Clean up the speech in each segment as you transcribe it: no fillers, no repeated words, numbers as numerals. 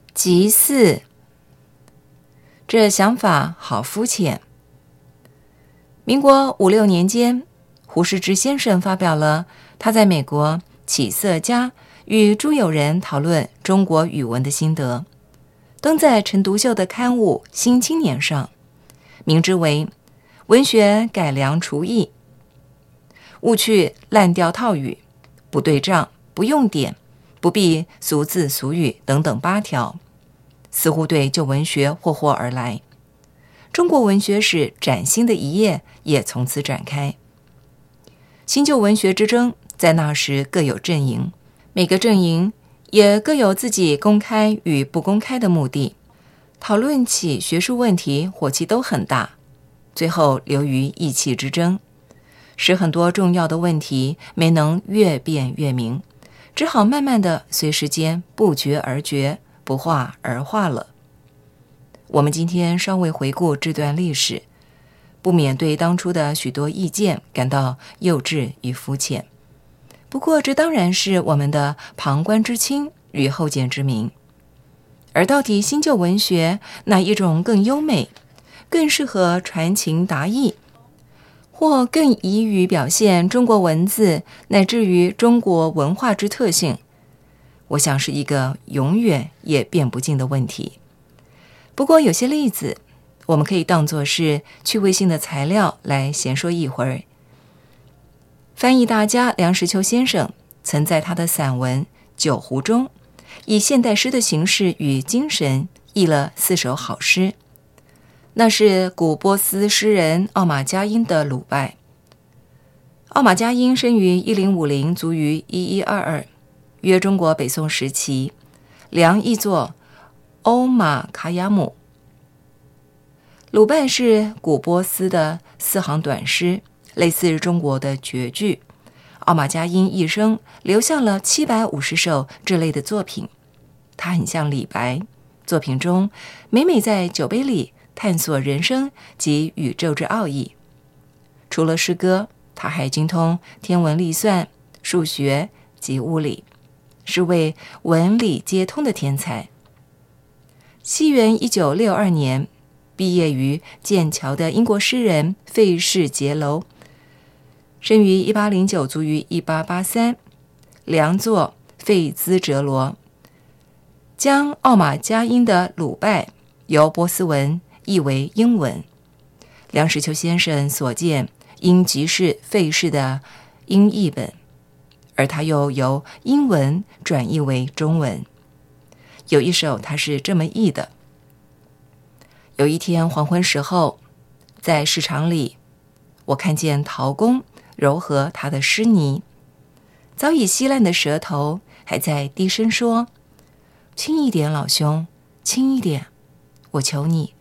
祭祀，这想法好肤浅。民国5、6年间，胡适之先生发表了他在美国起色家与诸友人讨论中国语文的心得，登在陈独秀的刊物《新青年》上，名之为文学改良刍议，务去滥调套语，不对仗，不用典，不必俗字俗语等等8条，似乎对旧文学霍霍而来。中国文学史崭新的一页也从此展开。新旧文学之争在那时各有阵营，每个阵营也各有自己公开与不公开的目的，讨论起学术问题火气都很大，最后流于意气之争，使很多重要的问题没能越辩越明，只好慢慢的随时间不决而决，不化而化了。我们今天稍微回顾这段历史，不免对当初的许多意见感到幼稚与肤浅。不过这当然是我们的旁观之清与后见之明。而到底新旧文学哪一种更优美，更适合传情达意，或更宜于表现中国文字乃至于中国文化之特性，我想是一个永远也辩不尽的问题。不过有些例子我们可以当作是趣味性的材料来闲说一会儿。翻译大家梁实秋先生曾在他的散文《酒壶》中，以现代诗的形式与精神译了4首好诗，那是古波斯诗人奥马加英的《鲁拜》。奥马加英生于1050，卒于1122，约中国北宋时期，梁译作欧马卡亚姆。鲁拜是古波斯的4行短诗，类似中国的绝句。奥马加英一生留下了750首这类的作品，他很像李白，作品中每每在酒杯里探索人生及宇宙之奥义。除了诗歌，他还精通天文历算、数学及物理，是位文理皆通的天才。西元1962年毕业于剑桥的英国诗人费氏节楼，生于1809，卒于1883，良作费兹哲罗，将奥马加英的《鲁拜》由波斯文译为英文。梁实秋先生所见应即是费氏的英译本，而他又由英文转译为中文。有一首他是这么译的：有一天黄昏时候，在市场里，我看见陶工揉合他的湿泥，早已稀烂的舌头还在低声说：轻一点，老兄，轻一点，我求你。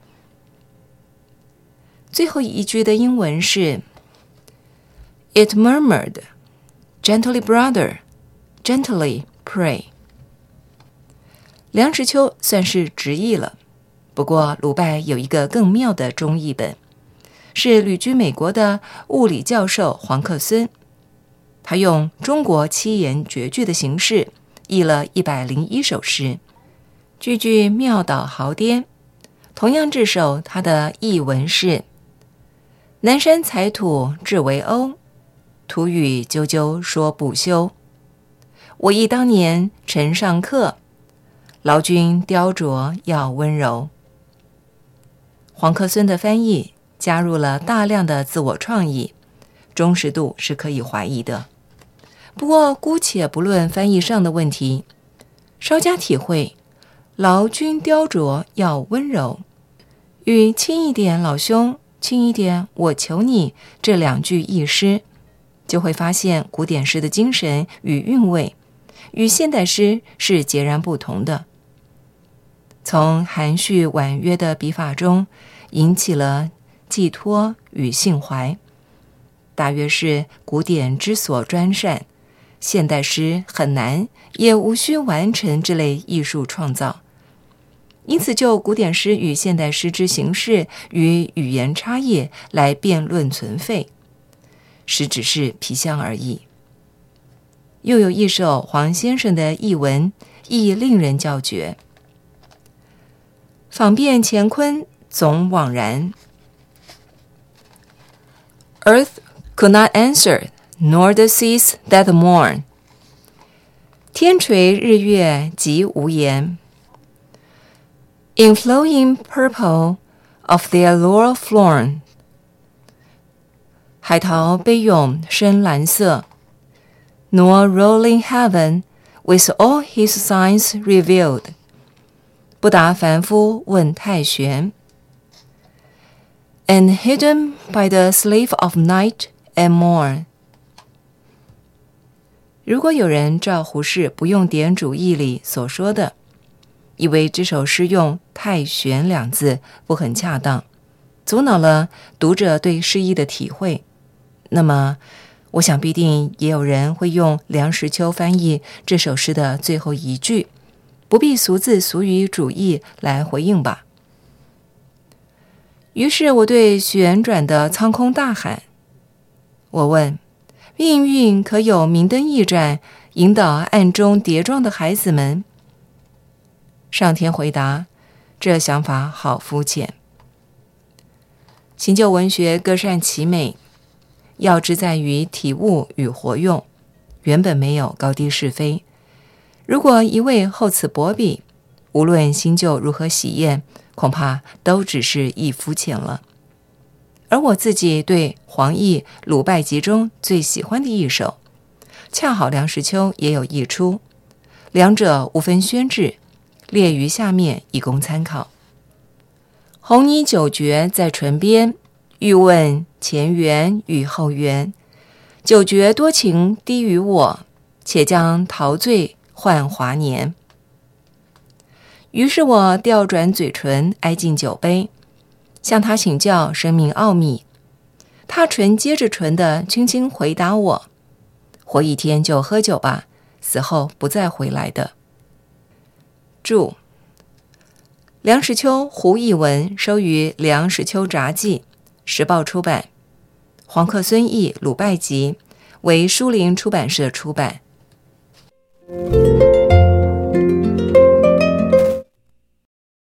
最后一句的英文是 It murmured, Gently brother, gently pray。 梁实秋算是直译了，不过鲁拜有一个更妙的中译本，是旅居美国的物理教授黄克孙，他用中国7言绝句的形式译了101首诗，句句妙倒豪颠。同样这首他的译文是：南山采土至为瓯，土语啾啾说不休。我忆当年陈上课，劳军雕琢要温柔。黄克孙的翻译加入了大量的自我创意，忠实度是可以怀疑的。不过姑且不论翻译上的问题，稍加体会劳军雕琢要温柔与轻一点老兄，轻一点我求你这2句译诗，就会发现古典诗的精神与韵味与现代诗是截然不同的。从含蓄婉约的笔法中引起了寄托与信怀，大约是古典之所专擅，现代诗很难也无需完成这类艺术创造。因此就古典诗与现代诗之形式与语言差异来辩论存废，实只是皮相而已。又有一首黄先生的译文亦令人叫绝： 访遍乾坤总枉然。Earth could not answer, nor the seas that mourn. 天垂日月即无言。In flowing purple of their laurel flown. 海涛悲涌深蓝色。Nor rolling heaven with all his signs revealed. 不达凡夫问太玄。And hidden by the sleep of night and morn. 如果有人照胡适不用典主义里所说的，以为这首诗用太玄两字不很恰当，阻挠了读者对诗意的体会，那么我想必定也有人会用梁实秋翻译这首诗的最后一句，不必俗字俗语主义来回应吧。于是我对旋转的苍空大喊，我问，命运可有明灯一盏，引导暗中跌撞的孩子们？上天回答，这想法好肤浅。新旧文学各善其美，要之在于体悟与活用，原本没有高低是非。如果一味厚此薄彼，无论新旧如何喜艳，恐怕都只是一肤浅了。而我自己对黄易《鲁拜集》中最喜欢的一首，恰好梁实秋也有一出，两者无分轩轾，列于下面以供参考。红泥九绝在唇边，欲问前缘与后缘。九绝多情低于我，且将陶醉换华年。于是我调转嘴唇，挨近酒杯，向他请教生命奥秘。他唇接着唇的轻轻回答我，活一天就喝酒吧，死后不再回来的。注：梁实秋胡译文收于《梁实秋札记》，时报出版。黄克孙译《鲁拜集》为书林出版社出版。